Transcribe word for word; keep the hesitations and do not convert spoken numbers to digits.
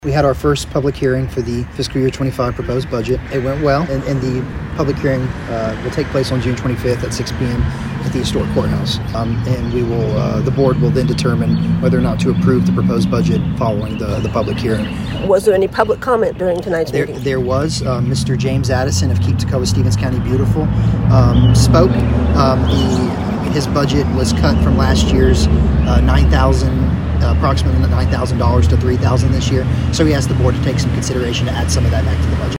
We had our first public hearing for the fiscal year twenty-five proposed budget. It went well, and, and the public hearing uh, will take place on June twenty-fifth at six p.m. at the historic courthouse. Um, and we will, uh, the board will then determine whether or not to approve the proposed budget following the, the public hearing. Was there any public comment during tonight's There, meeting? there was. Uh, Mister James Addison of Keep Toccoa Stevens County Beautiful um, spoke. Um, the, his budget was cut from last year's uh, nine thousand dollars. Uh, approximately nine thousand dollars to three thousand dollars this year. So he asked the board to take some consideration to add some of that back to the budget.